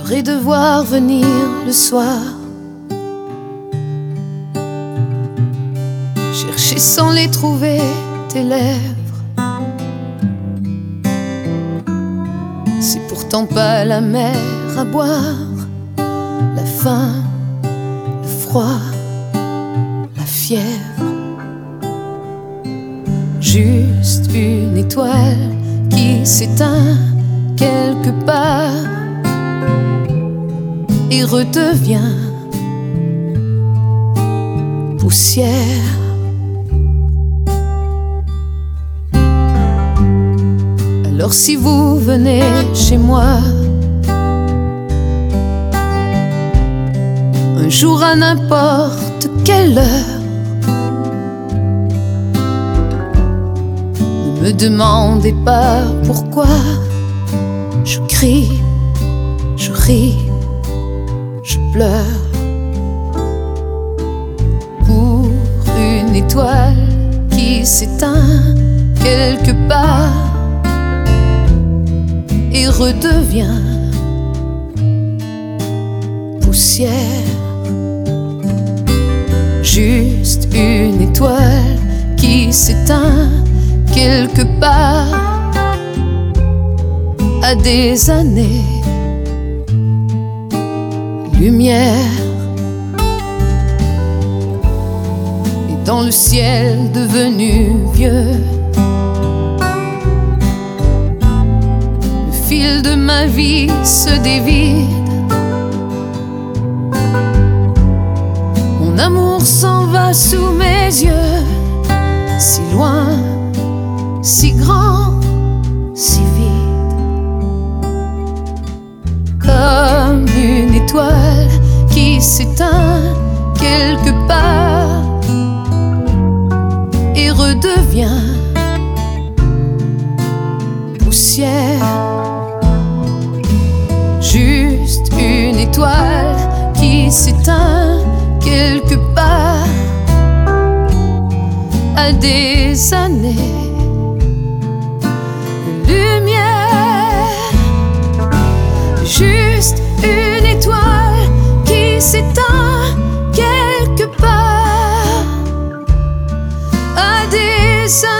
et de voir venir le soir, chercher sans les trouver tes lèvres. C'est pourtant pas la mer à boire, la faim, le froid, la fièvre. Juste une étoile qui s'éteint quelque part et redevient poussière. Alors si vous venez chez moi un jour à n'importe quelle heure, ne me demandez pas pourquoi. Je crie, je ris, je pleure pour une étoile qui s'éteint quelque part et redevient poussière. Juste une étoile qui s'éteint quelque part à des années lumière. Et dans le ciel devenu vieux, le fil de ma vie se dévide. Mon amour s'en va sous mes yeux, si loin, si grand, si vide. Comme une étoile qui s'éteint quelque part et redevient poussière. Juste une étoile qui s'éteint quelque part à des années lumière. Juste une étoile qui s'éteint quelque part à des années